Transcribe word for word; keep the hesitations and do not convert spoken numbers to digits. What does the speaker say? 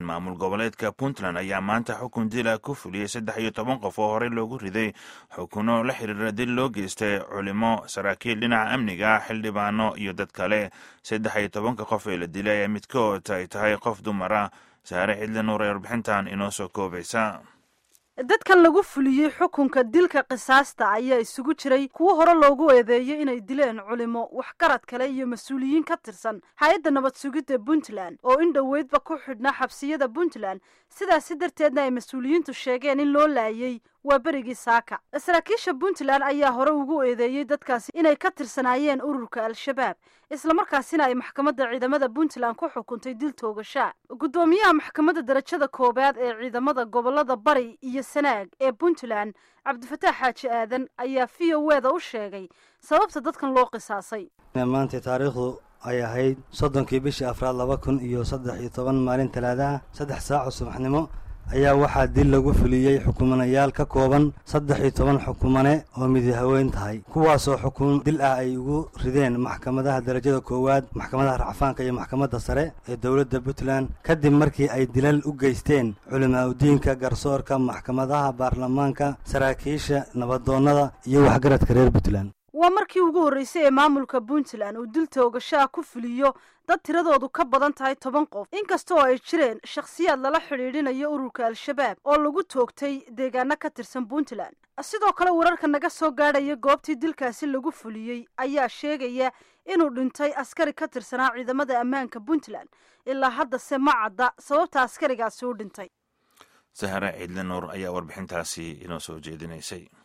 maamul goboleedka Puntland ayaa maanta xukun dila ku fuliyay saddex iyo toban qof oo horey loogu riday xukuno la xiriira dil loo geystay culimo, saraakiil dhinaca amniga, xildhibaano iyo dad kale. saddex iyo tobanka qof ee la dilay ayaa midkood ay tahay qof dumar ah. Saare Cidle Nuur ee warbixintan inoo soo koobaysa. dadkan lagu fuliyey xukunka dilka qisaasta ayaa isugu jiray kuwo hore loogu eedeeyay inay dileen culimo, waxgarad kale iyo mas-uuliyiin ka tirsan hay-adda nabad sugidda Puntland oo in dhoweydba ku xidhnaa xabsiyada Puntland. sidaasi darteedna ay mas-uuliyiintu sheegeen in loo laayay waa berigii saaka. saraakiisha Puntland ayaa hore ugu eedeeyey dadkaasi inay ka tirsanaayeen ururka Al-Shabaab, islamarkaasina ay maxkamadda ciidamada Puntland ku xukuntay dil toogasha. guddoomiyaha maxkamadda darajada koobaad ee ciidamada gobolada Bari iyo Sanaag ee Puntland, Cabdifataax Xaaji Aadan, ayaa V O A da u sheegay sababta dadkan loo qisaasay. maanta taariikhdu ay ahayd soddonkii bishii afraad laba kun iyo saddex iyo toban maalin talaadaha saddex saac oo subaxnimo ayaa waxaa dil lagu fuliyey xukumanayaal ka kooban saddex iyo toban xukumane oo midi haween tahay, kuwaasoo xukun dil ah ay ugu rideen maxkamadaha darajada koowaad, maxkamadaha racfaanka iyo maxkamadda sare ee dowladda Puntland kadib markii ay dilal u geysteen culimaa udiinka, garsoorka, maxkamadaha baarlamaanka, saraakiisha nabadoonnada iyo waxgaradka reer Puntland. waa markii ugu horreysay ee maamulka Puntland uu dil toogasha ku fuliyo dad tiradoodu ka badan tahay toban qof, inkastoo ay jireen shakhsiyaad lala xidhiidhinayo ururka Al-Shabaab oo lagu toogtay deegaano ka tirsan Puntland. sidoo kale wararka naga soo gaadhaya goobtii dilkaasi lagu fuliyey ayaa sheegaya inuu dhintay askari ka tirsanaa ciidamada ammaanka Puntland. ilaa haddase ma cadda sababta askarigaasi u dhintay. Saare Cidle Nuur ayaa warbixintaasi inoo soo jeedinaysay.